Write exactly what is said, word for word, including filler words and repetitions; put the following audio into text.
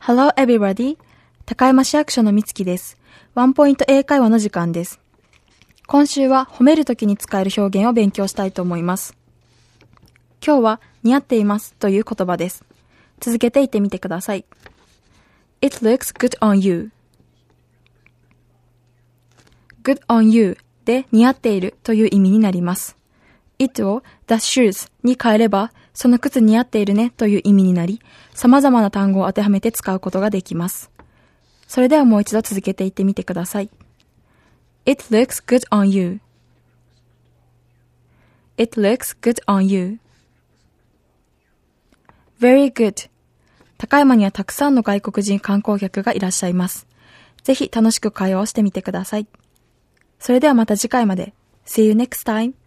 Hello everybody! 高山市役所のみつきです。ワンポイント英会話の時間です。今週は褒めるときに使える表現を勉強したいと思います。今日は似合っていますという言葉です。続けて言ってみてください。It looks good on you. Good on you で似合っているという意味になります。It を the shoes に変えれば、その靴似合っているねという意味になり、様々な単語を当てはめて使うことができます。それではもう一度続けて言ってみてください。It looks good on you. It looks good on you. Very good. 高山にはたくさんの外国人観光客がいらっしゃいます。ぜひ楽しく会話をしてみてください。それではまた次回まで。See you next time.